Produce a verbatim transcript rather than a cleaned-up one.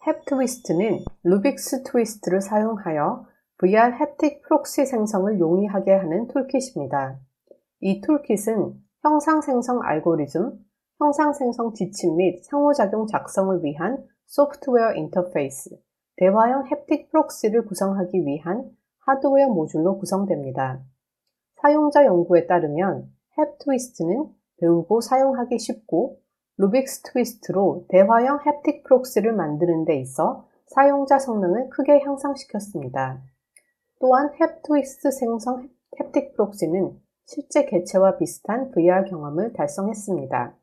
햅트위스트는 루빅스 트위스트를 사용하여 브이알 햅틱 프록시 생성을 용이하게 하는 툴킷입니다. 이 툴킷은 형상 생성 알고리즘, 형상 생성 지침 및 상호작용 작성을 위한 소프트웨어 인터페이스, 대화형 햅틱 프록시를 구성하기 위한 하드웨어 모듈로 구성됩니다. 사용자 연구에 따르면 햅트위스트는 배우고 사용하기 쉽고 루빅스 트위스트로 대화형 햅틱 프록시를 만드는 데 있어 사용자 성능을 크게 향상시켰습니다. 또한 햅트위스트 생성 햅틱 프록시는 실제 개체와 비슷한 브이알 경험을 달성했습니다.